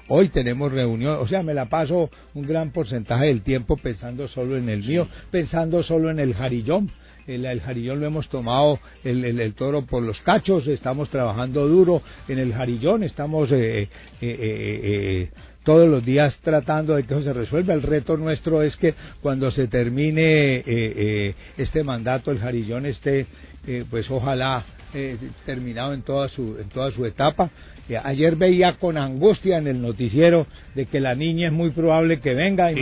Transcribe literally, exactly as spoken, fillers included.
hoy tenemos reunión, o sea, me la paso un gran porcentaje del tiempo pensando solo en el mío, pensando solo en el Jarillón. El, el Jarillón lo hemos tomado el, el, el toro por los cachos, estamos trabajando duro en el Jarillón, estamos eh, eh, eh, eh, todos los días tratando de que eso se resuelva. El reto nuestro es que cuando se termine eh, eh, este mandato, el Jarillón esté, eh, pues ojalá eh, terminado en toda su en toda su etapa. Eh, ayer veía con angustia en el noticiero de que la niña es muy probable que venga y